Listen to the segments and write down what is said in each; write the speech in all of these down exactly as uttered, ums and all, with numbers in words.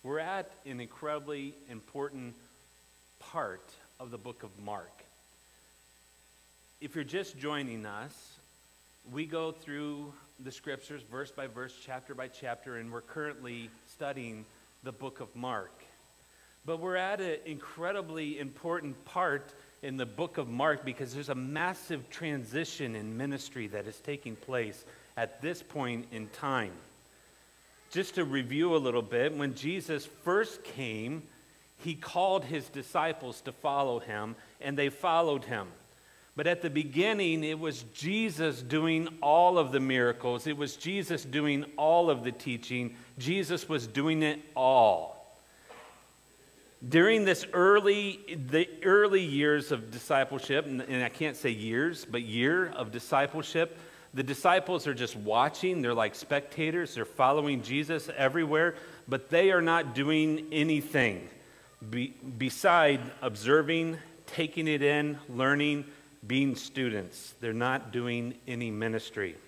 We're at an incredibly important part of the book of Mark. If you're just joining us, we go through the scriptures verse by verse, chapter by chapter, and we're currently studying the book of Mark. But we're at an incredibly important part in the book of Mark because there's a massive transition in ministry that is taking place at this point in time. Just to review a little bit, when Jesus first came, he called his disciples to follow him, and they followed him. But at the beginning, it was Jesus doing all of the miracles. It was Jesus doing all of the teaching. Jesus was doing it all. During this early, the early years of discipleship, and, and I can't say years, but year of discipleship, the disciples are just watching. They're like spectators. They're following Jesus everywhere, but they are not doing anything be, beside observing, taking it in, learning, being students. They're not doing any ministry.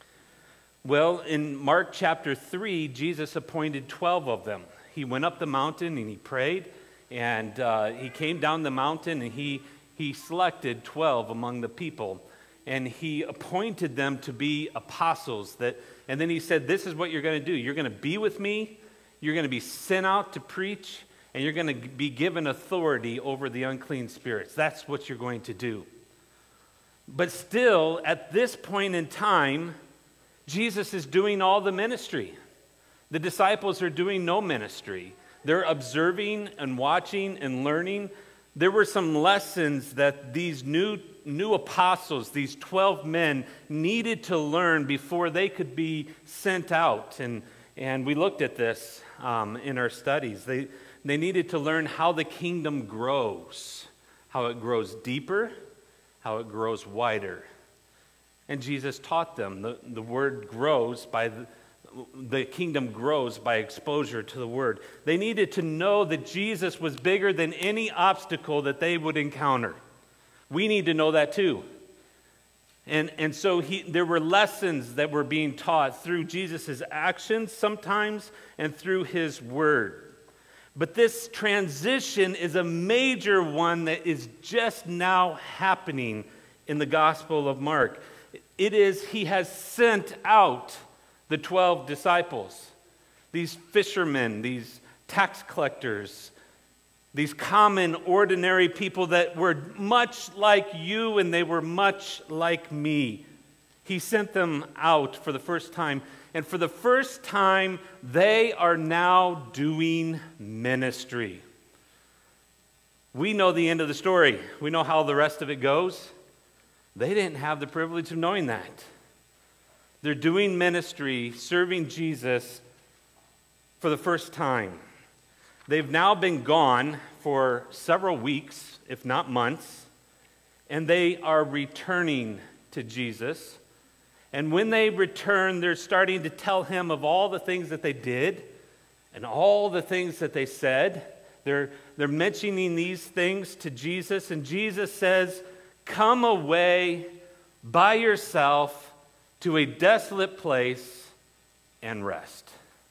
Well, in Mark chapter three, Jesus appointed twelve of them. He went up the mountain and he prayed, and uh, he came down the mountain and he, he selected twelve among the people. And he appointed them to be apostles. That, and then he said, this is what you're going to do. You're going to be with me. You're going to be sent out to preach. And you're going to be given authority over the unclean spirits. That's what you're going to do. But still, at this point in time, Jesus is doing all the ministry. The disciples are doing no ministry. They're observing and watching and learning. There were some lessons that these new new apostles, these twelve men, needed to learn before they could be sent out. And, and we looked at this um, in our studies. They, they needed to learn how the kingdom grows, how it grows deeper, how it grows wider. And Jesus taught them. The, the word grows by the, the kingdom grows by exposure to the word. They needed to know that Jesus was bigger than any obstacle that they would encounter. We need to know that too. And, and so he, there were lessons that were being taught through Jesus' actions sometimes and through his word. But this transition is a major one that is just now happening in the Gospel of Mark. It is, he has sent out the twelve disciples, these fishermen, these tax collectors, these common, ordinary people that were much like you and they were much like me. He sent them out for the first time. And for the first time, they are now doing ministry. We know the end of the story. We know how the rest of it goes. They didn't have the privilege of knowing that. They're doing ministry, serving Jesus for the first time. They've now been gone for several weeks, if not months, and they are returning to Jesus. And when they return, they're starting to tell him of all the things that they did and all the things that they said. They're, they're mentioning these things to Jesus, and Jesus says, come away by yourself to a desolate place and rest.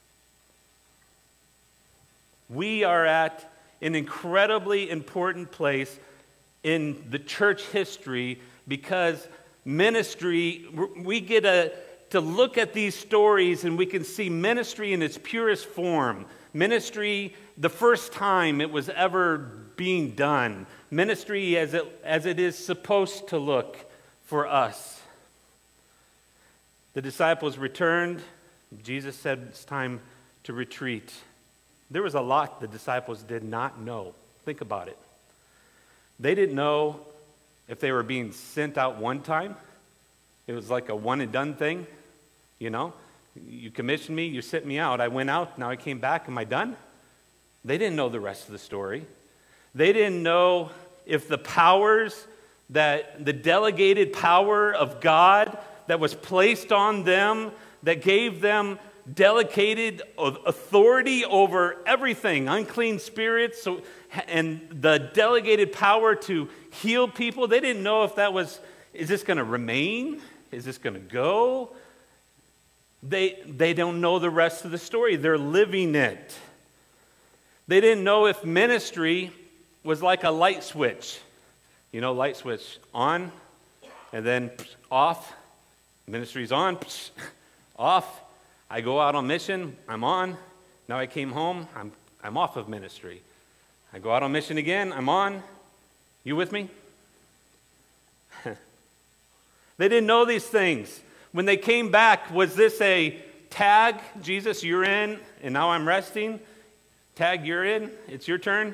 We are at an incredibly important place in the church history because ministry, we get a, to look at these stories and we can see ministry in its purest form. Ministry, the first time it was ever being done. Ministry as it, as it is supposed to look for us. The disciples returned. Jesus said it's time to retreat. There was a lot the disciples did not know. Think about it. They didn't know if they were being sent out one time. It was like a one and done thing. You know, you commissioned me, you sent me out. I went out, now I came back. Am I done? They didn't know the rest of the story. They didn't know if the powers, that the delegated power of God that was placed on them, that gave them delegated authority over everything, unclean spirits, so, and the delegated power to heal people. They didn't know if that was, is this going to remain? Is this going to go? They, they don't know the rest of the story. They're living it. They didn't know if ministry was like a light switch. You know, light switch on and then off. Ministry's on, off. I go out on mission, I'm on. Now I came home, I'm, I'm off of ministry. I go out on mission again, I'm on. You with me? They didn't know these things. When they came back, was this a tag? Jesus, you're in, and now I'm resting. Tag, you're in, it's your turn.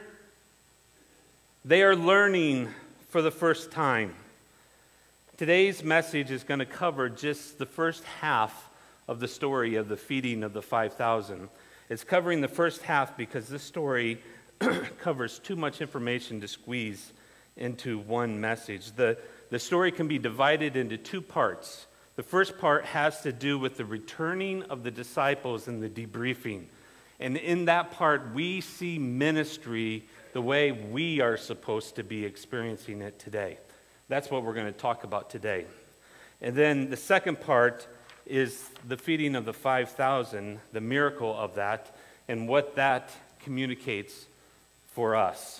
They are learning for the first time. Today's message is going to cover just the first half of the story of the feeding of the five thousand. It's covering the first half because this story covers too much information to squeeze into one message. The, the story can be divided into two parts. The first part has to do with the returning of the disciples and the debriefing. And in that part, we see ministry the way we are supposed to be experiencing it today. That's what we're going to talk about today. And then the second part is the feeding of the five thousand, the miracle of that, and what that communicates for us.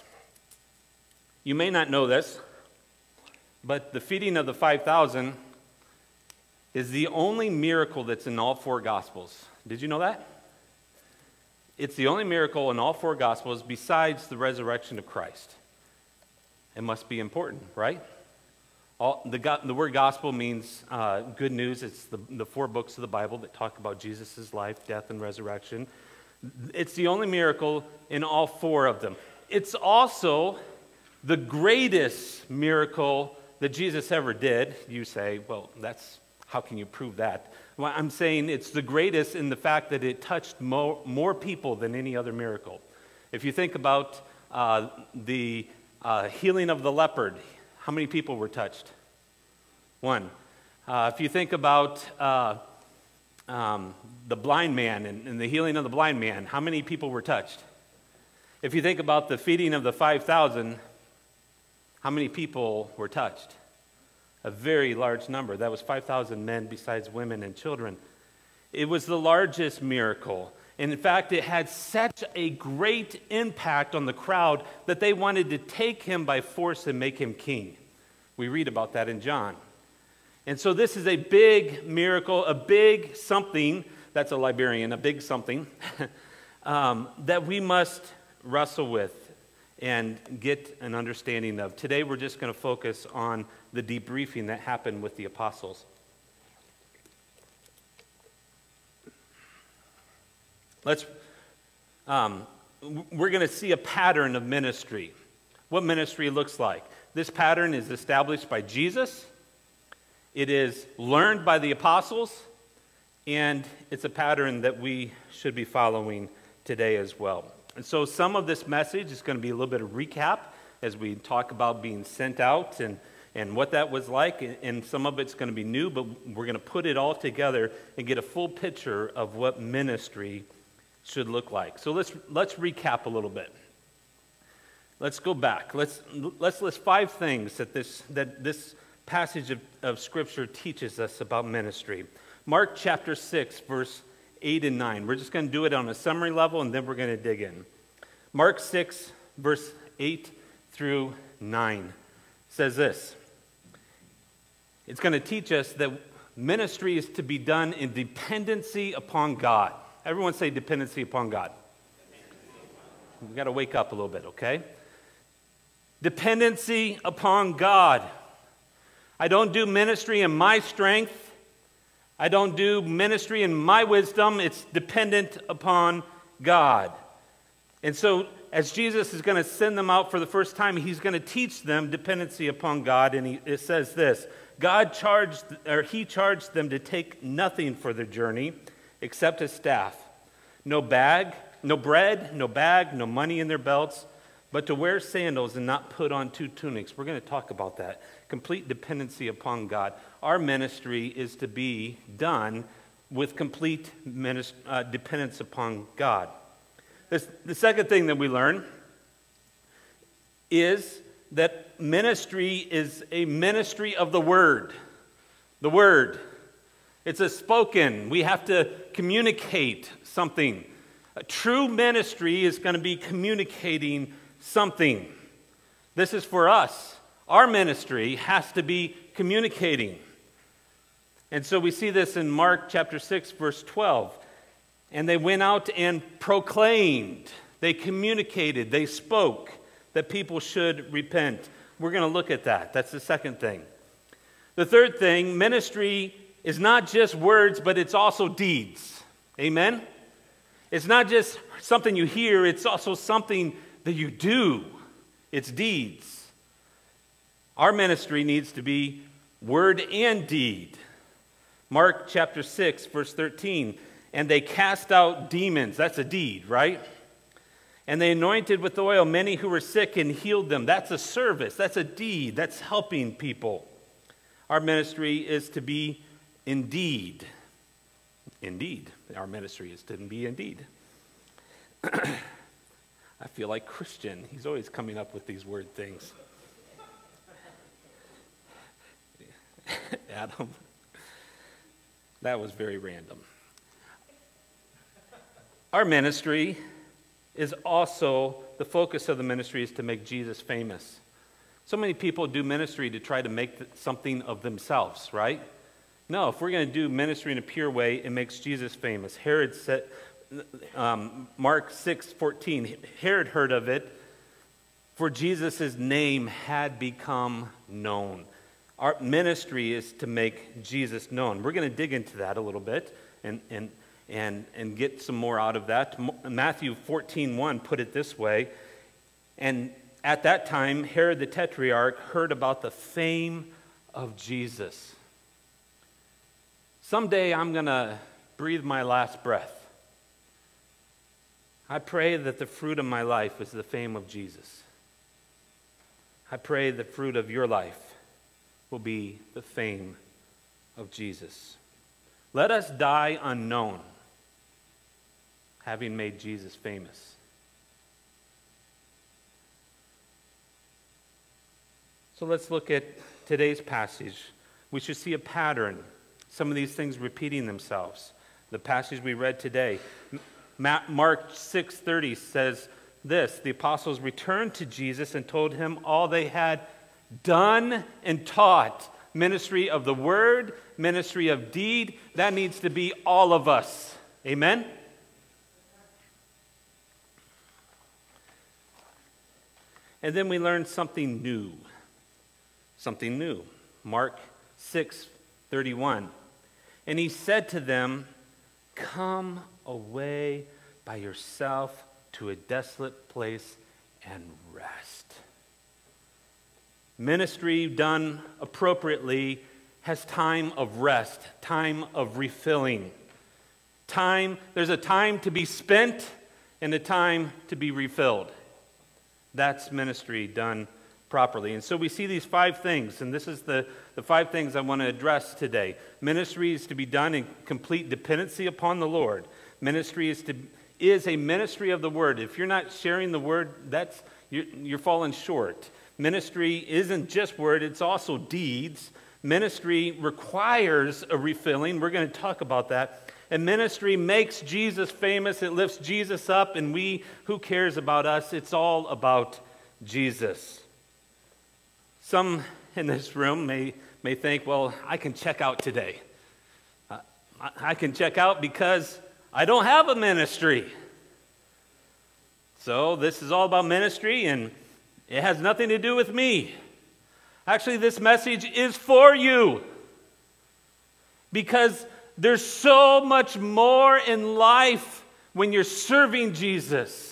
You may not know this, but the feeding of the five thousand is the only miracle that's in all four Gospels. Did you know that? It's the only miracle in all four Gospels besides the resurrection of Christ. It must be important, right? All, the, the word gospel means uh, good news. It's the, the four books of the Bible that talk about Jesus' life, death, and resurrection. It's the only miracle in all four of them. It's also the greatest miracle that Jesus ever did. You say, well, that's how can you prove that? Well, I'm saying it's the greatest in the fact that it touched more, more people than any other miracle. If you think about uh, the uh, healing of the leopard, how many people were touched? One. Uh, if you think about uh, um, the blind man and, and the healing of the blind man, how many people were touched? If you think about the feeding of the five thousand, how many people were touched? A very large number. That was five thousand men besides women and children. It was the largest miracle. And in fact, it had such a great impact on the crowd that they wanted to take him by force and make him king. We read about that in John. And so this is a big miracle, a big something, that's a Liberian, a big something, um, that we must wrestle with and get an understanding of. Today we're just going to focus on the debriefing that happened with the apostles. Let's, um, we're going to see a pattern of ministry. What ministry looks like. This pattern is established by Jesus. It is learned by the apostles. And it's a pattern that we should be following today as well. And so some of this message is going to be a little bit of recap as we talk about being sent out and, and what that was like. And some of it's going to be new, but we're going to put it all together and get a full picture of what ministry should look like. So let's let's recap a little bit. Let's go back. Let's let's list five things that this that this passage of, of Scripture teaches us about ministry. Mark chapter six, verse eight and nine. We're just going to do it on a summary level, and then we're going to dig in. Mark six, verse eight through nine says this. It's going to teach us that ministry is to be done in dependency upon God. Everyone say dependency upon God. We've got to wake up a little bit, okay? Dependency upon God. I don't do ministry in my strength. I don't do ministry in my wisdom. It's dependent upon God. And so as Jesus is going to send them out for the first time, he's going to teach them dependency upon God. And he, it says this, God charged, or he charged them to take nothing for their journey except a staff. No bag, no bread, no bag, no money in their belts, but to wear sandals and not put on two tunics. We're going to talk about that. Complete dependency upon God. Our ministry is to be done with complete minis- uh, dependence upon God. This, the second thing that we learn is that ministry is a ministry of the Word. The Word. It's a spoken. We have to communicate something. A true ministry is going to be communicating something. This is for us. Our ministry has to be communicating. And so we see this in Mark chapter six, verse twelve. And they went out and proclaimed. They communicated. They spoke that people should repent. We're going to look at that. That's the second thing. The third thing, ministry is not just words, but it's also deeds. Amen? It's not just something you hear, it's also something that you do. It's deeds. Our ministry needs to be word and deed. Mark chapter six, verse thirteen. And they cast out demons. That's a deed, right? And they anointed with oil many who were sick and healed them. That's a service. That's a deed. That's helping people. Our ministry is to be indeed. Indeed. Our ministry is to be indeed. I feel like Christian. He's always coming up with these word things. Adam. That was very random. Our ministry is also, the focus of the ministry is to make Jesus famous. So many people do ministry to try to make something of themselves, right? No, if we're going to do ministry in a pure way, it makes Jesus famous. Herod said, um, Mark six fourteen, Herod heard of it, for Jesus' name had become known. Our ministry is to make Jesus known. We're going to dig into that a little bit and, and, and, and get some more out of that. Matthew fourteen one put it this way, and at that time, Herod the Tetrarch heard about the fame of Jesus. Someday I'm going to breathe my last breath. I pray that the fruit of my life is the fame of Jesus. I pray the fruit of your life will be the fame of Jesus. Let us die unknown, having made Jesus famous. So let's look at today's passage. We should see a pattern, some of these things repeating themselves. The passage we read today, Mark six thirty says this, the apostles returned to Jesus and told him all they had done and taught. Ministry of the word, ministry of deed, that needs to be all of us. Amen? And then we learn something new. Something new. Mark six thirty-one. And he said to them, come away by yourself to a desolate place and rest. Ministry done appropriately has time of rest, time of refilling. Time, there's a time to be spent and a time to be refilled. That's ministry done properly. And so we see these five things, and this is the, the five things I want to address today. Ministry is to be done in complete dependency upon the Lord. Ministry is to is a ministry of the word. If you're not sharing the word, that's you're, you're falling short. Ministry isn't just word, it's also deeds. Ministry requires a refilling. We're going to talk about that. And ministry makes Jesus famous. It lifts Jesus up, and we, who cares about us? It's all about Jesus. Some in this room may, may think, well, I can check out today. Uh, I, I can check out because I don't have a ministry. So this is all about ministry, and it has nothing to do with me. Actually, this message is for you. Because there's so much more in life when you're serving Jesus.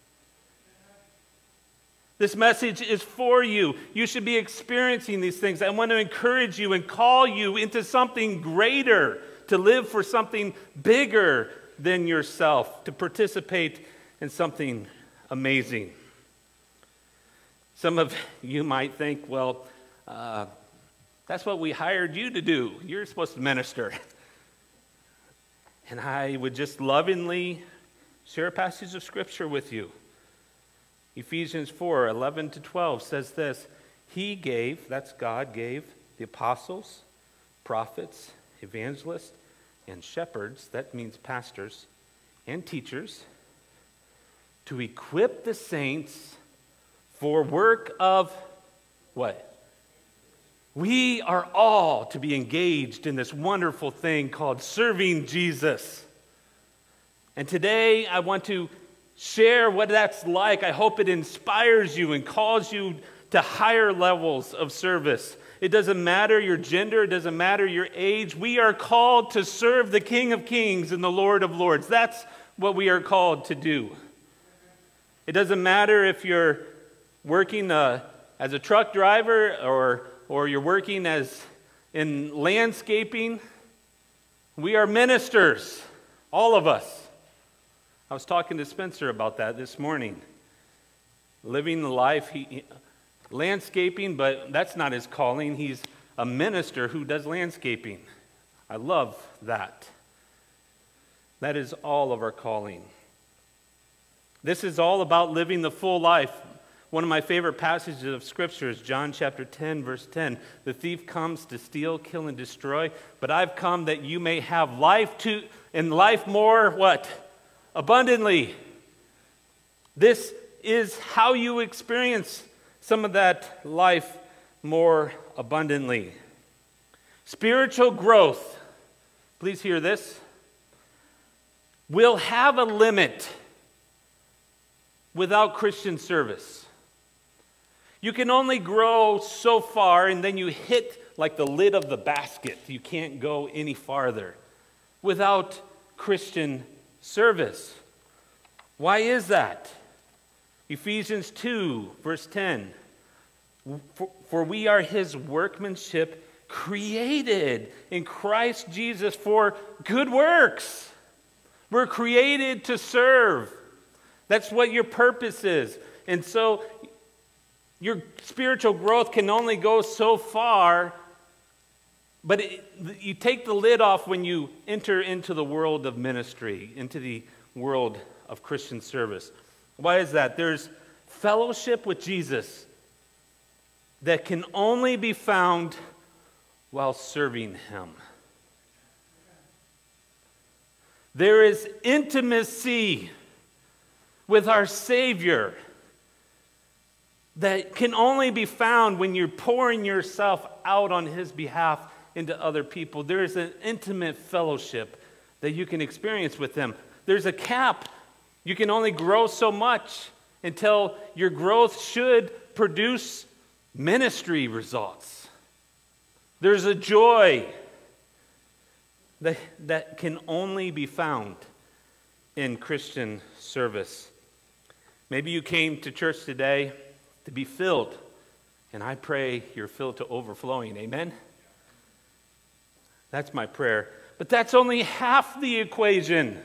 This message is for you. You should be experiencing these things. I want to encourage you and call you into something greater, to live for something bigger than yourself, to participate in something amazing. Some of you might think, well, uh, that's what we hired you to do. You're supposed to minister. And I would just lovingly share a passage of Scripture with you. Ephesians four, eleven to twelve says this, He gave, that's God gave, the apostles, prophets, evangelists, and shepherds, that means pastors, and teachers, to equip the saints for work of what? We are all to be engaged in this wonderful thing called serving Jesus. And today I want to share what that's like. I hope it inspires you and calls you to higher levels of service. It doesn't matter your gender, it doesn't matter your age. We are called to serve the King of Kings and the Lord of Lords. That's what we are called to do. It doesn't matter if you're working uh, as a truck driver or, or you're working as in landscaping. We are ministers, all of us. I was talking to Spencer about that this morning. Living the life, he, he, landscaping, but that's not his calling. He's a minister who does landscaping. I love that. That is all of our calling. This is all about living the full life. One of my favorite passages of Scripture is John chapter ten, verse ten. The thief comes to steal, kill, and destroy, but I've come that you may have life to, and life more, what? Abundantly. This is how you experience some of that life more abundantly. Spiritual growth, please hear this, will have a limit without Christian service. You can only grow so far, and then you hit like the lid of the basket. You can't go any farther without Christian service. Why is that? Ephesians two, verse ten. For, for we are his workmanship, created in Christ Jesus for good works. We're created to serve. That's what your purpose is. And so your spiritual growth can only go so far, but it, you take the lid off when you enter into the world of ministry, into the world of Christian service. Why is that? There's fellowship with Jesus that can only be found while serving him. There is intimacy with our Savior that can only be found when you're pouring yourself out on his behalf into other people. There is an intimate fellowship that you can experience with him. There's a cap. You can only grow so much until your growth should produce ministry results. There's a joy that, that can only be found in Christian service. Maybe you came to church today to be filled, and I pray you're filled to overflowing. Amen? That's my prayer. But that's only half the equation.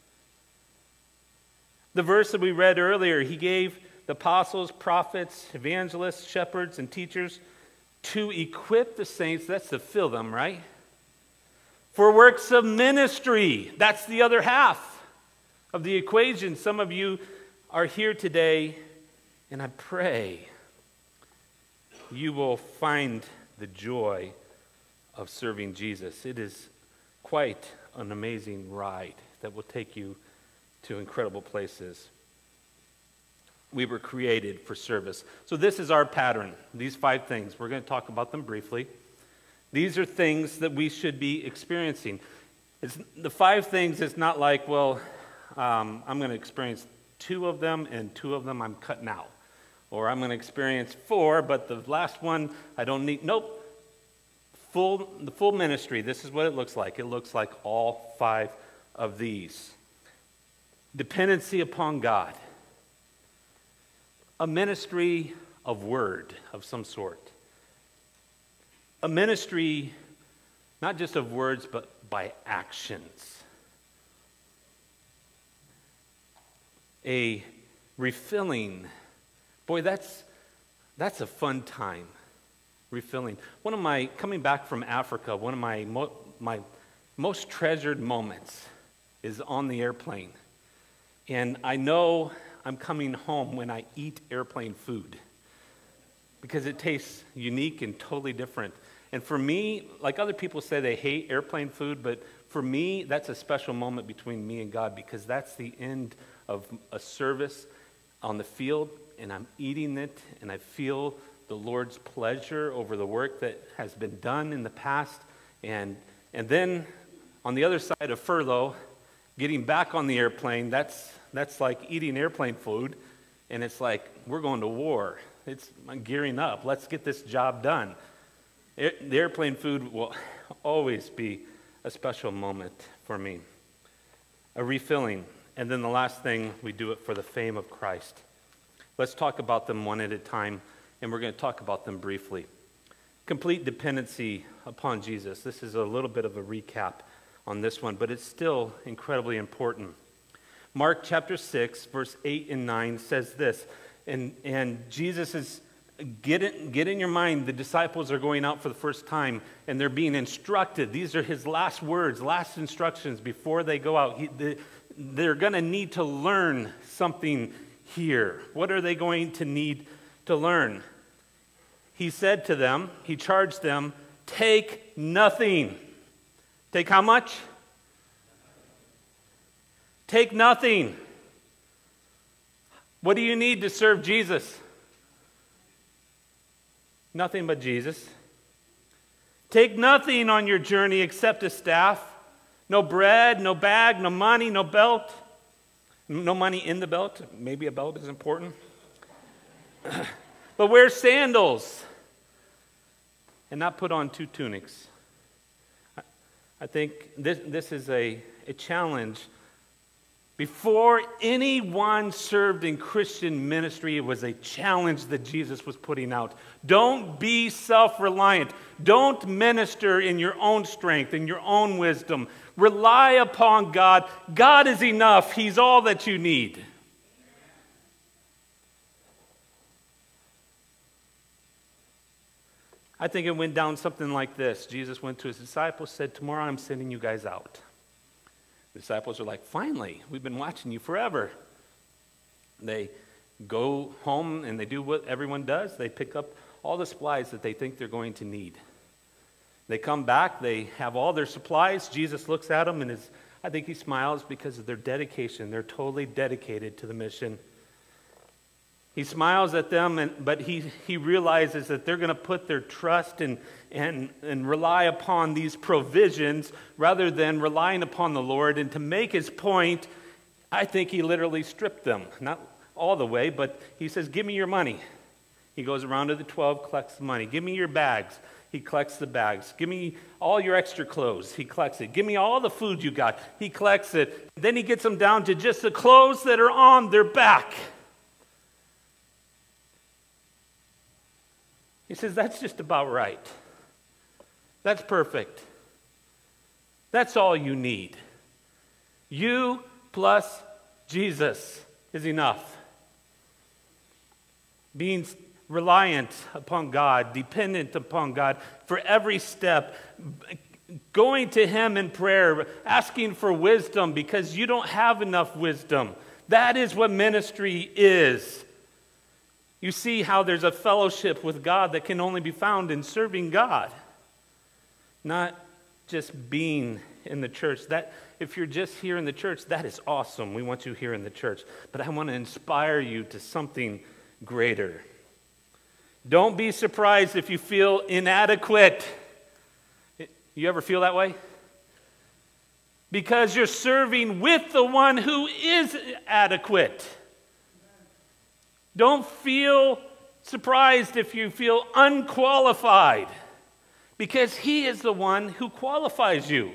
The verse that we read earlier, he gave the apostles, prophets, evangelists, shepherds, and teachers to equip the saints. That's to fill them, right? For works of ministry. That's the other half of the equation. Some of you are here today, and I pray you will find the joy of serving Jesus. It is quite an amazing ride that will take you to incredible places. We were created for service. So this is our pattern, these five things. We're going to talk about them briefly. These are things that we should be experiencing. It's, the five things is not like, well, um, I'm going to experience two of them, and two of them I'm cutting out. Or I'm going to experience four, but the last one I don't need. Nope. Full, the full ministry, this is what it looks like. It looks like all five of these. Dependency upon God. A ministry of word of some sort. A ministry not just of words, but by actions. A refilling. Boy, that's that's a fun time. Refilling. One of my, coming back from Africa, one of my mo- my most treasured moments is on the airplane. And I know I'm coming home when I eat airplane food because it tastes unique and totally different. And for me, like other people say they hate airplane food, but for me, that's a special moment between me and God because that's the end of a service on the field, and I'm eating it, and I feel the Lord's pleasure over the work that has been done in the past. And, and then on the other side of furlough, getting back on the airplane, that's, that's like eating airplane food, and it's like, we're going to war. It's I'm gearing up. Let's get this job done. Air, the airplane food will always be a special moment for me. A refilling. And then the last thing, we do it for the fame of Christ. Let's talk about them one at a time, and we're going to talk about them briefly. Complete dependency upon Jesus. This is a little bit of a recap on this one, but it's still incredibly important. Mark chapter six, verse eight and nine says this, and, and Jesus is, get, it, get in your mind, the disciples are going out for the first time, and they're being instructed. These are his last words, last instructions before they go out. He, the, they're going to need to learn something here. What are they going to need to learn? He said to them, he charged them, take nothing. Take how much? Take nothing. What do you need to serve Jesus? Nothing but Jesus. Take nothing on your journey except a staff. No bread, no bag, no money, no belt. No money in the belt. Maybe a belt is important. But wear sandals and not put on two tunics. I think this, this is a, a challenge. Before anyone served in Christian ministry, it was a challenge that Jesus was putting out. Don't be self-reliant. Don't minister in your own strength, in your own wisdom. Rely upon God. God is enough. He's all that you need. I think it went down something like this. Jesus went to his disciples, said, tomorrow I'm sending you guys out. The disciples are like, finally, we've been watching you forever. They go home and they do what everyone does. They pick up all the supplies that they think they're going to need. They come back, they have all their supplies. Jesus looks at them and is, I think he smiles because of their dedication. They're totally dedicated to the mission. He smiles at them, and, but he, he realizes that they're going to put their trust and, and, and rely upon these provisions rather than relying upon the Lord. And to make his point, I think he literally stripped them. Not all the way, but he says, give me your money. He goes around to the twelve, collects the money. Give me your bags. He collects the bags. Give me all your extra clothes. He collects it. Give me all the food you got. He collects it. Then he gets them down to just the clothes that are on their back. He says, that's just about right. That's perfect. That's all you need. You plus Jesus is enough. Being reliant upon God, dependent upon God for every step, going to him in prayer, asking for wisdom because you don't have enough wisdom. That is what ministry is. You see how there's a fellowship with God that can only be found in serving God, not just being in the church. That if you're just here in the church, that is awesome. We want you here in the church. But I want to inspire you to something greater. Don't be surprised if you feel inadequate. You ever feel that way? Because you're serving with the one who is adequate. Don't feel surprised if you feel unqualified, because he is the one who qualifies you.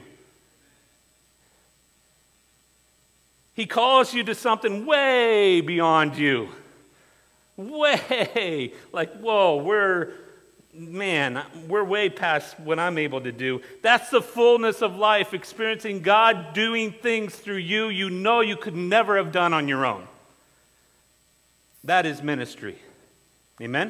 He calls you to something way beyond you. Way, like, whoa, we're, man, we're way past what I'm able to do. That's the fullness of life, experiencing God doing things through you you know you could never have done on your own. That is ministry. Amen?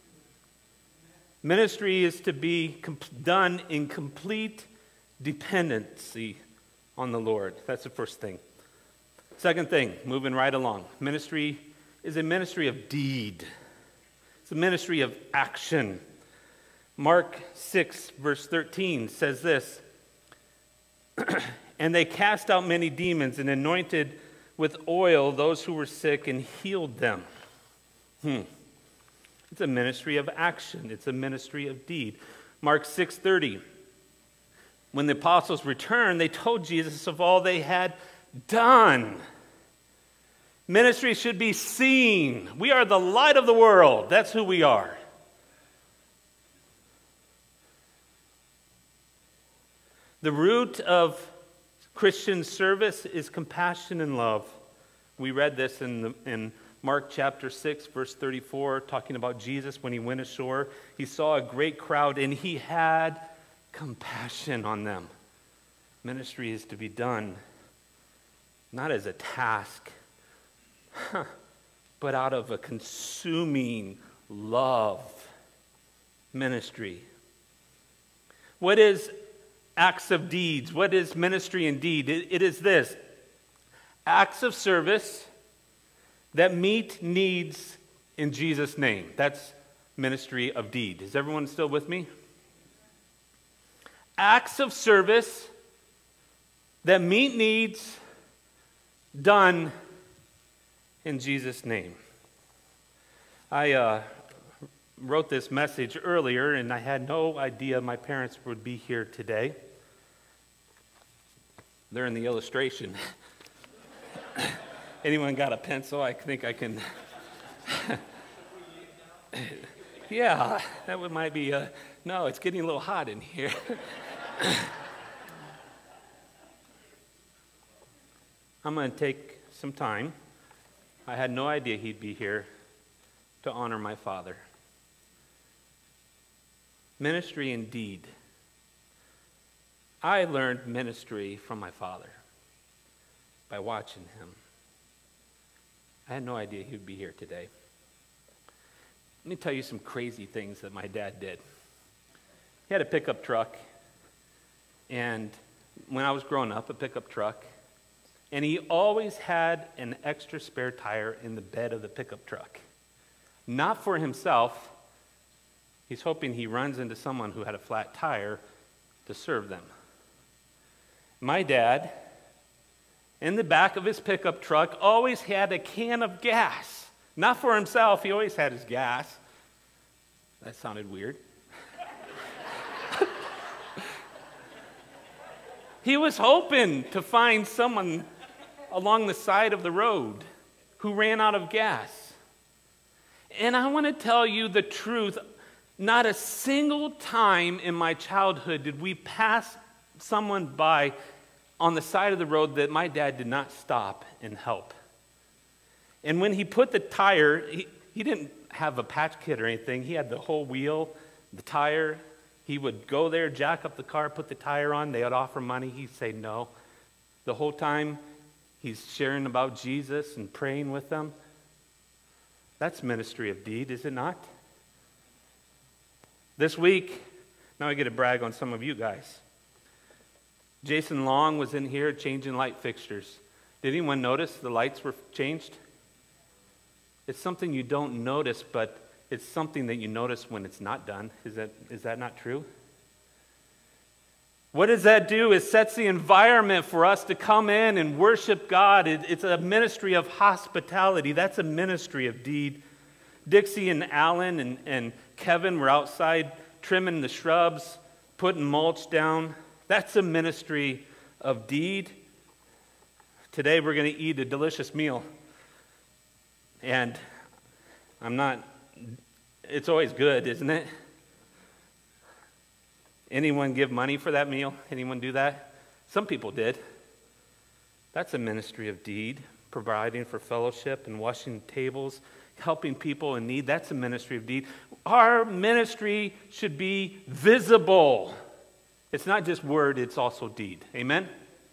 Ministry is to be comp- done in complete dependency on the Lord. That's the first thing. Second thing, moving right along. Ministry is a ministry of deed. It's a ministry of action. Mark six, verse thirteen says this, and they cast out many demons and anointed with oil those who were sick and healed them. Hmm. It's a ministry of action. It's a ministry of deed. Mark six thirty. When the apostles returned, they told Jesus of all they had done. Ministry should be seen. We are the light of the world. That's who we are. The root of Christian service is compassion and love. We read this in, the, in Mark chapter six, verse thirty-four, talking about Jesus when he went ashore. He saw a great crowd and he had compassion on them. Ministry is to be done not as a task, but out of a consuming love. Ministry. What is acts of deeds? What is ministry and deed? It, it is this: acts of service that meet needs in Jesus' name. That's ministry of deed. Is everyone still with me? Acts of service that meet needs done in Jesus' name. I uh, wrote this message earlier, and I had no idea my parents would be here today. They're in the illustration. Anyone got a pencil? I think I can. Yeah, that would might be. A, no, it's getting a little hot in here. I'm going to take some time. I had no idea he'd be here to honor my father. Ministry indeed. I learned ministry from my father by watching him. I had no idea he would be here today. Let me tell you some crazy things that my dad did. He had a pickup truck, and when I was growing up, a pickup truck, and he always had an extra spare tire in the bed of the pickup truck. Not for himself. He's hoping he runs into someone who had a flat tire to serve them. My dad, in the back of his pickup truck, always had a can of gas. Not for himself, he always had his gas. That sounded weird. He was hoping to find someone along the side of the road who ran out of gas. And I want to tell you the truth. Not a single time in my childhood did we pass someone by on the side of the road that my dad did not stop and help. And when he put the tire, he, he didn't have a patch kit or anything. He had the whole wheel, the tire. He would go there, jack up the car, put the tire on. They would offer money. He'd say no. The whole time he's sharing about Jesus and praying with them. That's ministry of deed, is it not? This week, now I get to brag on some of you guys. Jason Long was in here changing light fixtures. Did anyone notice the lights were changed? It's something you don't notice, but it's something that you notice when it's not done. Is that, is that not true? What does that do? It sets the environment for us to come in and worship God. It, it's a ministry of hospitality. That's a ministry of deed. Dixie and Alan and, and Kevin were outside trimming the shrubs, putting mulch down. That's a ministry of deed. Today we're going to eat a delicious meal. And I'm not, it's always good, isn't it? Anyone give money for that meal? Anyone do that? Some people did. That's a ministry of deed, providing for fellowship and washing tables, helping people in need. That's a ministry of deed. Our ministry should be visible. It's not just word, it's also deed. Amen?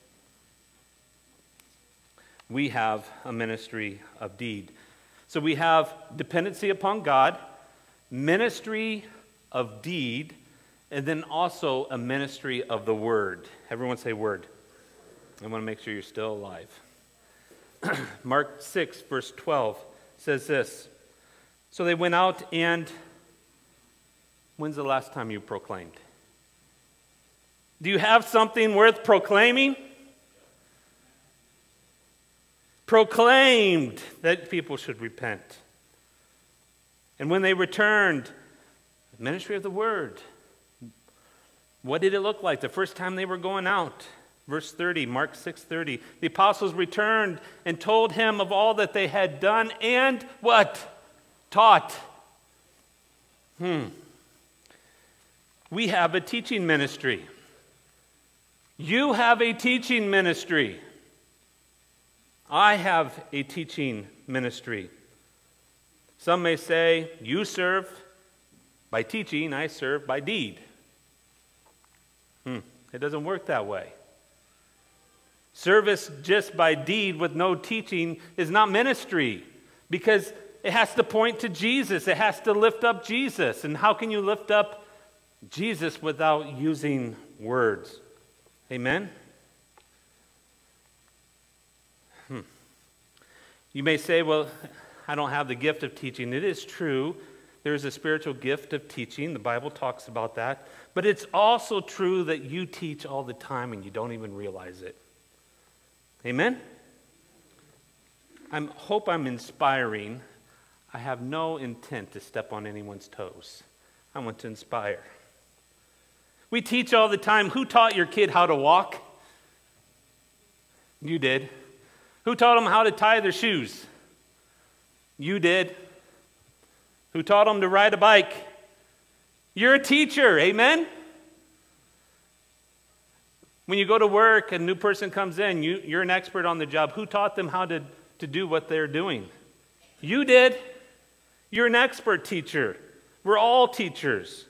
We have a ministry of deed. So we have dependency upon God, ministry of deed, and then also a ministry of the word. Everyone say word. I want to make sure you're still alive. Mark six, verse twelve says this. So they went out and, when's the last time you proclaimed? Do you have something worth proclaiming? proclaimed that people should repent. And when they returned, the ministry of the word. What did it look like the first time they were going out? Verse thirty, Mark six thirty. The apostles returned and told him of all that they had done and what? Taught. Hmm. We have a teaching ministry. You have a teaching ministry. I have a teaching ministry. Some may say, you serve by teaching, I serve by deed. Hmm. It doesn't work that way. Service just by deed with no teaching is not ministry, because it has to point to Jesus. It has to lift up Jesus. And how can you lift up Jesus without using words? Amen? Hmm. You may say, well, I don't have the gift of teaching. It is true. There is a spiritual gift of teaching. The Bible talks about that. But it's also true that you teach all the time and you don't even realize it. Amen? I hope I'm inspiring. I have no intent to step on anyone's toes. I want to inspire. We teach all the time. Who taught your kid how to walk? You did. Who taught them how to tie their shoes? You did. Who taught them to ride a bike? You're a teacher. Amen? When you go to work, a new person comes in, you, you're an expert on the job. Who taught them how to, to do what they're doing? You did. You're an expert teacher. We're all teachers.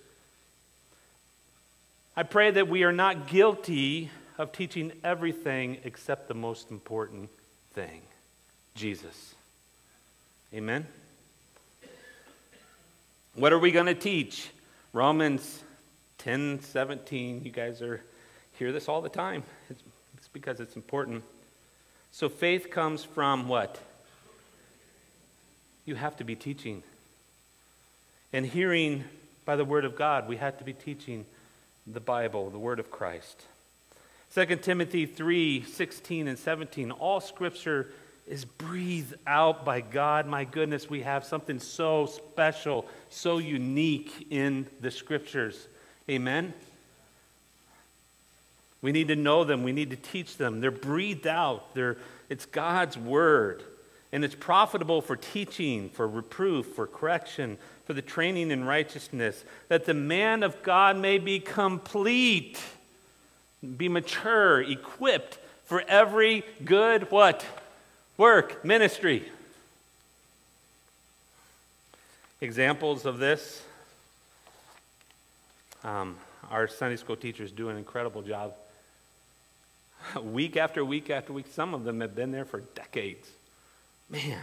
I pray that we are not guilty of teaching everything except the most important thing, Jesus. Amen? What are we going to teach? Romans ten seventeen. You guys are hear this all the time. It's, it's because it's important. So faith comes from what? You have to be teaching. And hearing by the word of God, we have to be teaching the Bible, the word of Christ. Second Timothy three sixteen and seventeen. All scripture is breathed out by God. My goodness, we have something so special, so unique in the scriptures. Amen? We need to know them. We need to teach them. They're breathed out. They're, it's God's word. And it's profitable for teaching, for reproof, for correction, for the training in righteousness, that the man of God may be complete, be mature, equipped for every good, what? Work, ministry. Examples of this. Um, our Sunday school teachers do an incredible job. Week after week after week, some of them have been there for decades. Man,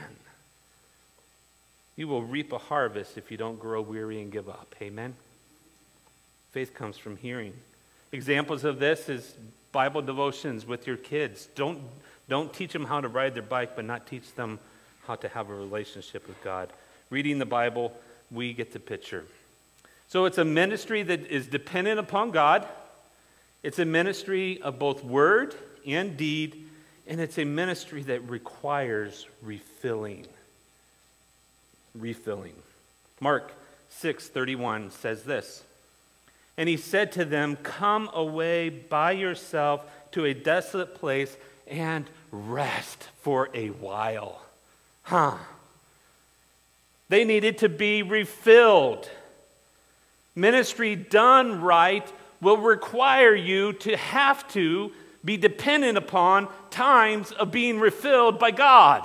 you will reap a harvest if you don't grow weary and give up. Amen? Faith comes from hearing. Examples of this is Bible devotions with your kids. Don't, don't teach them how to ride their bike, but not teach them how to have a relationship with God. Reading the Bible, we get the picture. So it's a ministry that is dependent upon God. It's a ministry of both word and deed, and it's a ministry that requires refilling. Refilling. Mark six thirty-one says this. And he said to them, come away by yourself to a desolate place and rest for a while. Huh. They needed to be refilled. Ministry done right will require you to have to be dependent upon times of being refilled by God.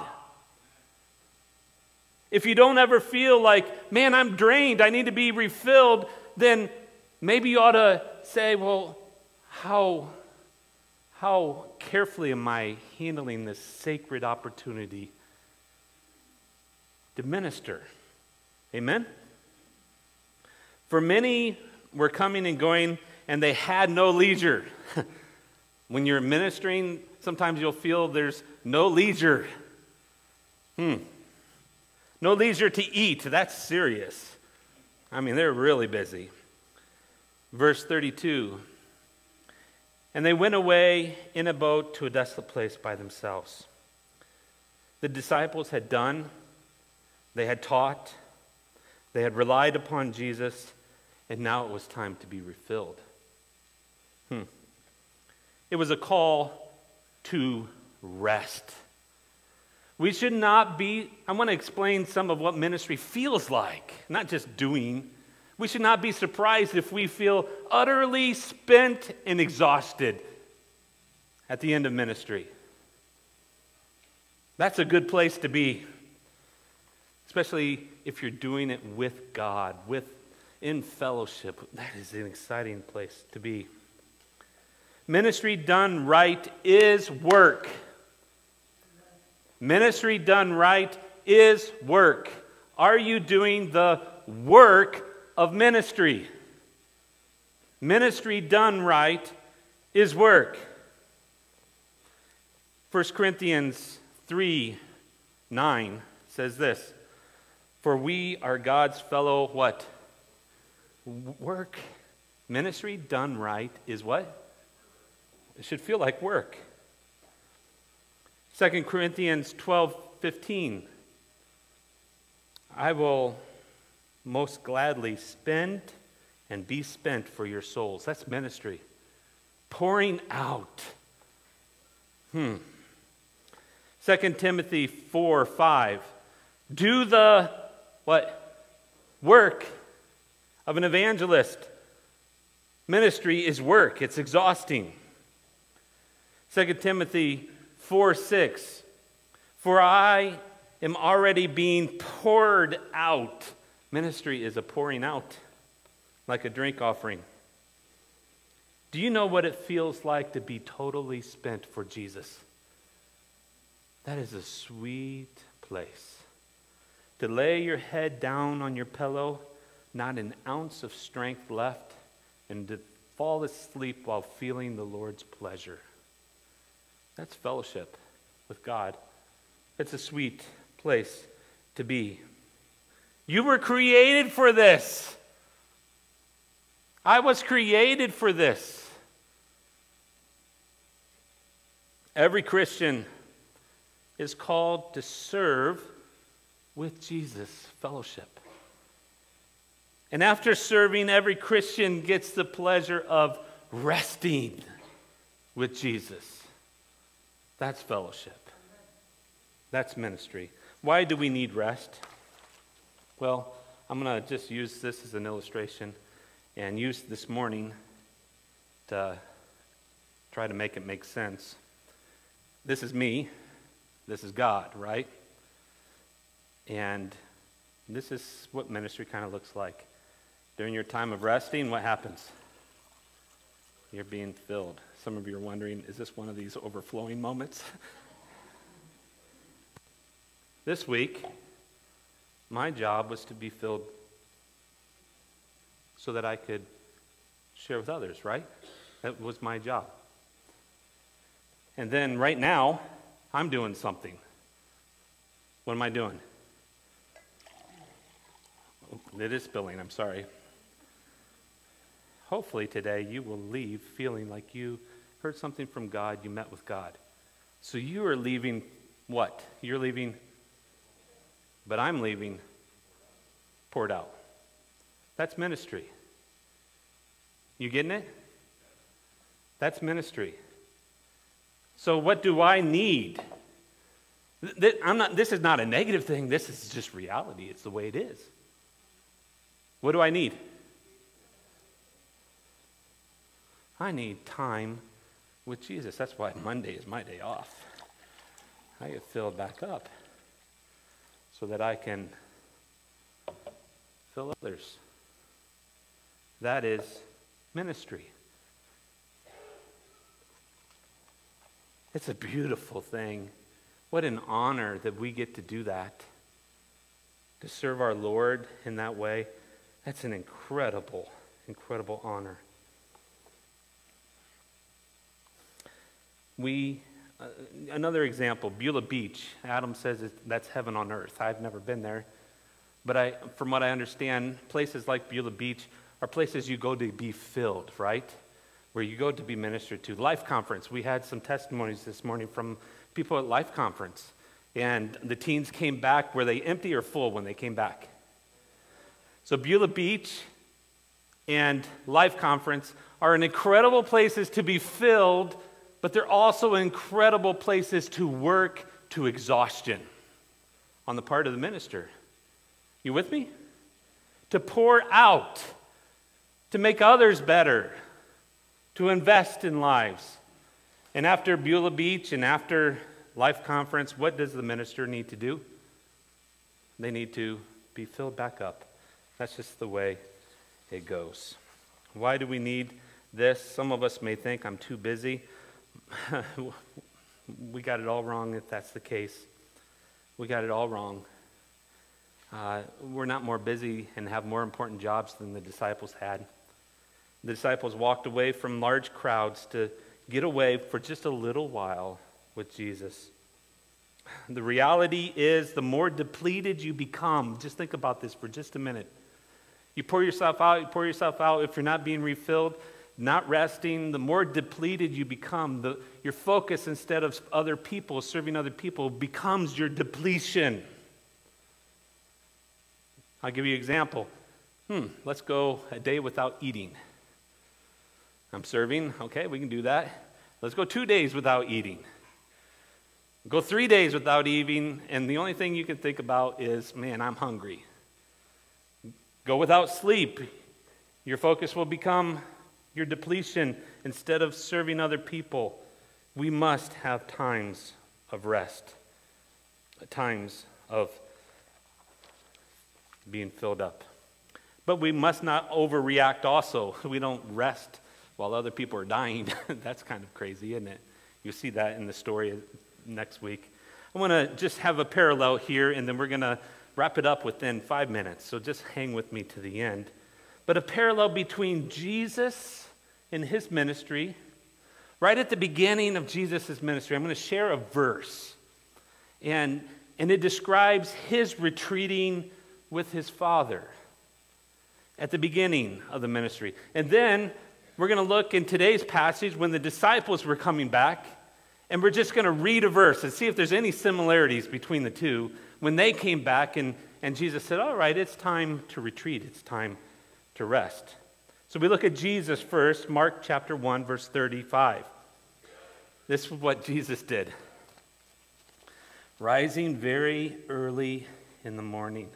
If you don't ever feel like, man, I'm drained, I need to be refilled, then maybe you ought to say, well, how, how carefully am I handling this sacred opportunity to minister? Amen? For many were coming and going, and they had no leisure. When you're ministering, sometimes you'll feel there's no leisure. Hmm. No leisure to eat. That's serious. I mean, they're really busy. Verse thirty-two. And they went away in a boat to a desolate place by themselves. the disciples had done, they had taught, they had relied upon Jesus, and now it was time to be refilled. Hmm. It was a call to rest. We should not be, I want to explain some of what ministry feels like, not just doing. We should not be surprised if we feel utterly spent and exhausted at the end of ministry. That's a good place to be, especially if you're doing it with God, with in fellowship. That is an exciting place to be. Ministry done right is work. Ministry done right is work. Are you doing the work of ministry? Ministry done right is work. First Corinthians three nine says this, for we are God's fellow what? Work. Ministry done right is what? It should feel like work. Second Corinthians twelve fifteen. I will most gladly spend and be spent for your souls. That's ministry. Pouring out. Hmm. Second Timothy four five. Do the what? Work of an evangelist. Ministry is work. It's exhausting. Second Timothy four six. For I am already being poured out. Ministry is a pouring out, like a drink offering. Do you know what it feels like to be totally spent for Jesus? That is a sweet place. To lay your head down on your pillow, not an ounce of strength left, and to fall asleep while feeling the Lord's pleasure. That's fellowship with God. It's a sweet place to be. You were created for this. I was created for this. Every Christian is called to serve with Jesus, fellowship. And after serving, every Christian gets the pleasure of resting with Jesus. That's fellowship. That's ministry. Why do we need rest? Well, I'm going to just use this as an illustration and use this morning to try to make it make sense. This is me. This is God, right? And this is what ministry kind of looks like. During your time of resting, what happens? You're being filled. Some of you are wondering, is this one of these overflowing moments? This week, my job was to be filled so that I could share with others, right? That was my job. And then right now, I'm doing something. What am I doing? It is spilling, I'm sorry. Hopefully today you will leave feeling like you heard something from God, you met with God. So you are leaving what? You're leaving, but I'm leaving poured out. That's ministry. You getting it? That's ministry. So what do I need? I'm not, this is not a negative thing. This is just reality. It's the way it is. What do I need? I need time with Jesus. That's why Monday is my day off. I get filled back up so that I can fill others. That is ministry. It's a beautiful thing. What an honor that we get to do that. To serve our Lord in that way. That's an incredible, incredible honor. We, uh, another example, Beulah Beach. Adam says it, that's heaven on earth. I've never been there. But I, from what I understand, places like Beulah Beach are places you go to be filled, right? Where you go to be ministered to. Life Conference. We had some testimonies this morning from people at Life Conference. And the teens came back. Were they empty or full when they came back? So Beulah Beach and Life Conference are in incredible places to be filled, but they're also incredible places to work to exhaustion on the part of the minister. You with me? To pour out, to make others better, to invest in lives. And after Beulah Beach and after Life Conference, what does the minister need to do? They need to be filled back up. That's just the way it goes. Why do we need this? Some of us may think I'm too busy. We got it all wrong if that's the case. We got it all wrong. Uh, we're not more busy and have more important jobs than the disciples had. The disciples walked away from large crowds to get away for just a little while with Jesus. The reality is, the more depleted you become, just think about this for just a minute. You pour yourself out, you pour yourself out. If you're not being refilled, not resting, the more depleted you become, the, your focus instead of other people, serving other people, becomes your depletion. I'll give you an example. Hmm, let's go a day without eating. I'm serving, okay, we can do that. Let's go two days without eating. Go three days without eating, and the only thing you can think about is, man, I'm hungry. Go without sleep. Your focus will become your depletion instead of serving other people. We must have times of rest, times of being filled up. But we must not overreact also. We don't rest while other people are dying. That's kind of crazy, isn't it? You'll see that in the story next week. I want to just have a parallel here, and then we're going to wrap it up within five minutes. So just hang with me to the end. But a parallel between Jesus and his ministry. Right at the beginning of Jesus' ministry, I'm going to share a verse. And, and it describes his retreating with his Father at the beginning of the ministry. And then we're going to look in today's passage when the disciples were coming back, and we're just going to read a verse and see if there's any similarities between the two when they came back and, and Jesus said, all right, it's time to retreat. It's time to rest. So we look at Jesus first, Mark chapter one, verse thirty-five. This is what Jesus did. Rising very early in the morning.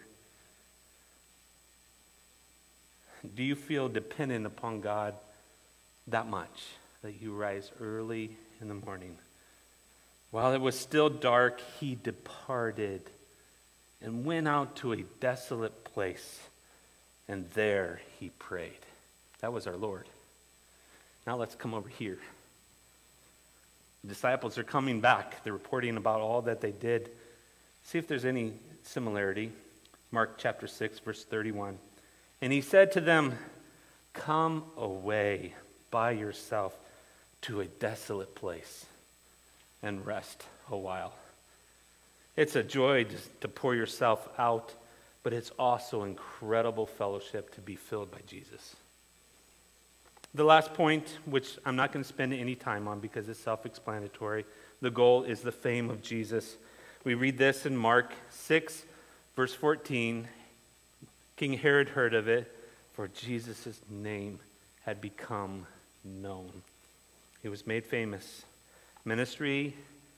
Do you feel dependent upon God that much that you rise early in the morning? While it was still dark, he departed and went out to a desolate place, and there he prayed. That was our Lord. Now let's come over here. The disciples are coming back. They're reporting about all that they did. See if there's any similarity. Mark chapter six, verse thirty-one. And he said to them, come away by yourself to a desolate place and rest a while. It's a joy to, to pour yourself out, but it's also incredible fellowship to be filled by Jesus. The last point, which I'm not going to spend any time on because it's self-explanatory, the goal is the fame of Jesus. We read this in Mark six, verse fourteen. King Herod heard of it, for Jesus' name had become known. He was made famous. Ministry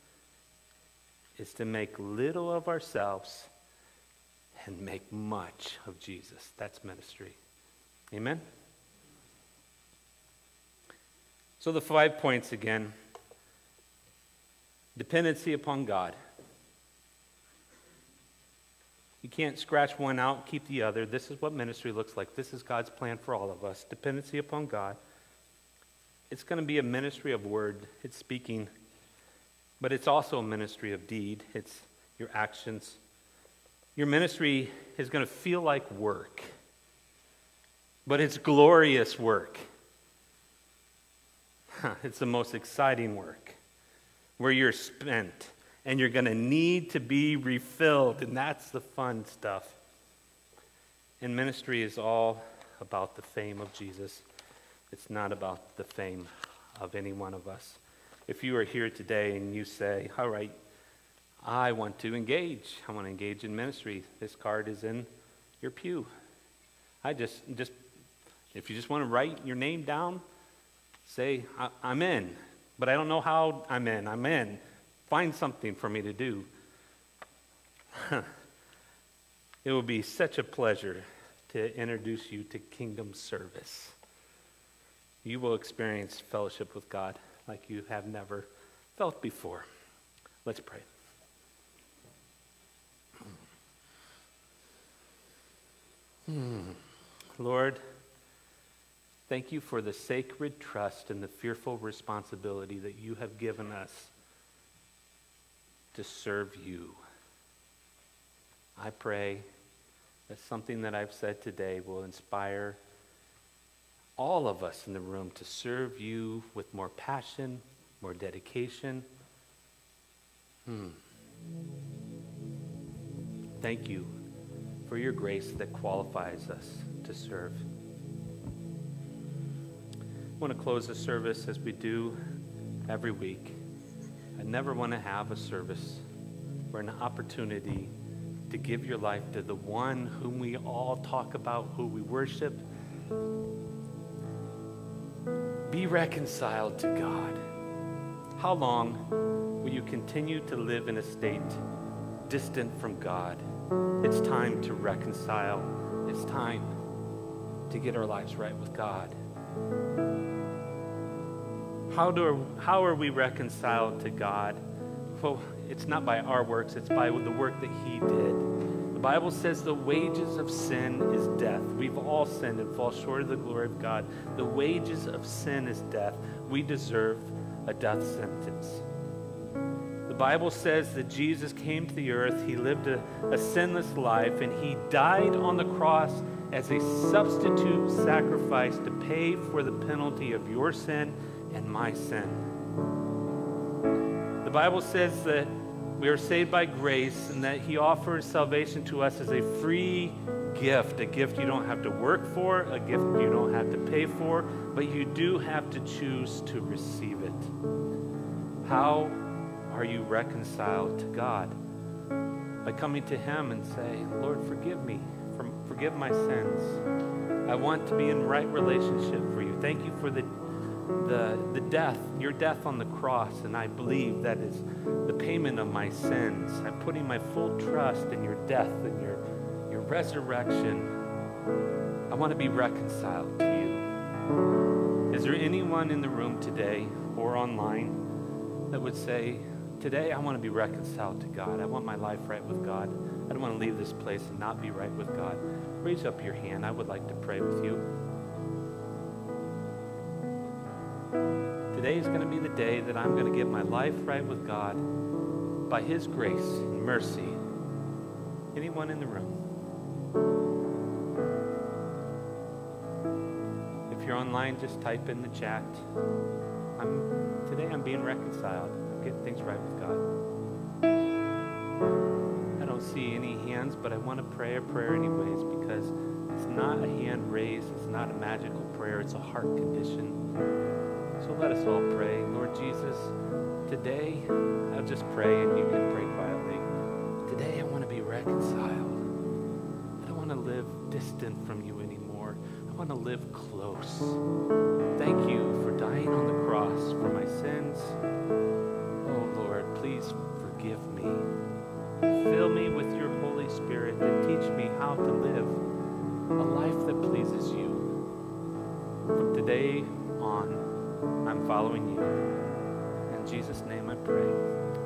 is to make little of ourselves and make much of Jesus. That's ministry. Amen? So the five points again. Dependency upon God. You can't scratch one out, keep the other. This is what ministry looks like. This is God's plan for all of us. Dependency upon God. It's going to be a ministry of word. It's speaking. But it's also a ministry of deed. It's your actions. Your ministry is going to feel like work. But it's glorious work. It's the most exciting work. Where you're spent. And you're going to need to be refilled. And that's the fun stuff. And ministry is all about the fame of Jesus. It's not about the fame of any one of us. If you are here today and you say, all right, I want to engage. I want to engage in ministry. This card is in your pew. I just, just if you just want to write your name down, say, I, I'm in. But I don't know how I'm in. I'm in. Find something for me to do. It will be such a pleasure to introduce you to kingdom service. You will experience fellowship with God like you have never felt before. Let's pray. Hmm. Lord, thank you for the sacred trust and the fearful responsibility that you have given us to serve you. I pray that something that I've said today will inspire all of us in the room to serve you with more passion, more dedication. Hmm. Thank you for your grace that qualifies us to serve. I want to close the service as we do every week. I never want to have a service or an opportunity to give your life to the one whom we all talk about, who we worship. Be reconciled to God. How long will you continue to live in a state distant from God? It's time to reconcile. It's time to get our lives right with God. How do how are we reconciled to God? Well, it's not by our works, it's by the work that he did. The Bible says the wages of sin is death. We've all sinned and fall short of the glory of God. The wages of sin is death. We deserve a death sentence. The Bible says that Jesus came to the earth, he lived a, a sinless life, and he died on the cross as a substitute sacrifice to pay for the penalty of your sin and my sin. The Bible says that we are saved by grace and that he offers salvation to us as a free gift, a gift you don't have to work for, a gift you don't have to pay for, but you do have to choose to receive it. How are you reconciled to God? By coming to him and say, Lord, forgive me, forgive my sins. I want to be in right relationship for you. Thank you for the The, the death, your death on the cross, and I believe that is the payment of my sins. I'm putting my full trust in your death and your, your resurrection. I want to be reconciled to you. Is there anyone in the room today or online that would say, today I want to be reconciled to God. I want my life right with God. I don't want to leave this place and not be right with God. Raise up your hand. I would like to pray with you. Today is going to be the day that I'm going to get my life right with God by his grace and mercy. Anyone in the room? If you're online, just type in the chat. I'm, today I'm being reconciled. I'm getting things right with God. I don't see any hands, but I want to pray a prayer anyways because it's not a hand raised. It's not a magical prayer. It's a heart condition. So let us all pray. Lord Jesus, today, I'll just pray and you can pray quietly. Today I want to be reconciled. I don't want to live distant from you anymore. I want to live close. Thank you for dying on the cross for my sins. Oh Lord, please forgive me. Fill me with your Holy Spirit and teach me how to live a life that pleases you. From today on, I'm following you. In Jesus' name I pray.